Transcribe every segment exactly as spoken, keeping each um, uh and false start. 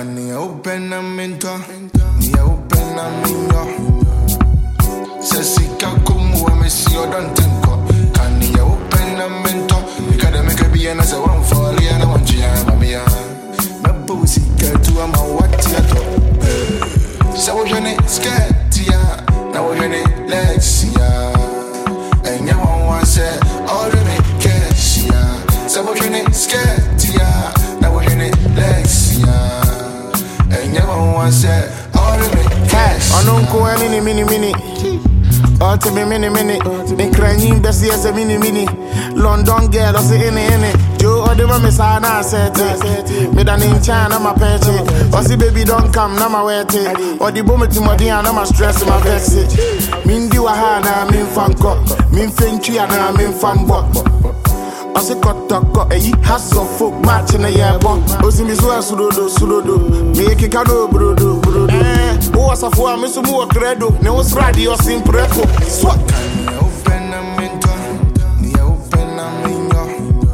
Can you open a mentor? You open a mingo. Sessika kumu wa mesi odontenko. Can you open a mentor? Because I make a be as a one for Liana Wanjia, Mamia. My pussy get to a mawatiato. So we're gonna scared, yeah. Now we're gonna Lexia. And you won't say, all the make cash, yeah. So we're gonna scared, yeah. Now we're gonna Lexia. And you won't say, all the make cash. I don't go any mini mini. All to be mini mini. Been crying best as a mini mini. London girl, I say any any. Joe or the mama sana I said it. Me done in China, my petty. Or see baby don't come, now my wet it. Or the bomb to my dear, now my stress, my vex it. Mindy Wahana, min fan cock. Min Finchy, and I'm in fan bot. I say cut talk, eh, has of folk match in a year bomb. Osim is well sudodo, sudodo. Make a cano, brodo, brodo. Eh, who was a four, Miss Moore Credo. No was radio, simple. Swat. Can you open a mentor? You open a mingo.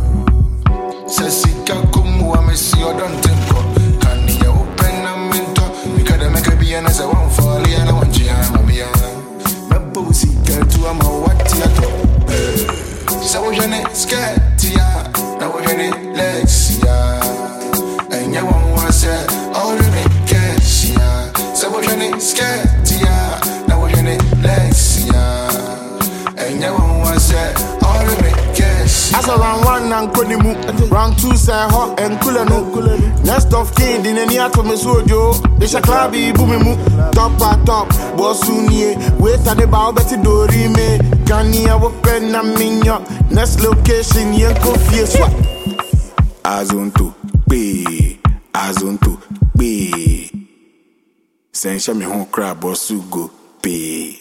Sessika kumu wa mesi odontenko. Can you open a mentor? Because I make a be as a one for Liana Wanjia, Mamia. My pussy get to a mawatiato. So we're gonna scared, yeah. Now we're gonna Lexia. And you won't say, all the make cash, yeah. So we're gonna scared, yeah. Now we're gonna Lexia. And you won't say, all the make cash. As a round one and Konimu, round two say hot and Kulanu. Next of king, in any atom is Sojo. They shall clabby boomimu. Top at top, Bossunie. Wait at the bow, Betty Dorime. Can you open a minyo? Next location, Yanko Fieswa. Azonto, be Azonto, be Send me home crab or sugo, be.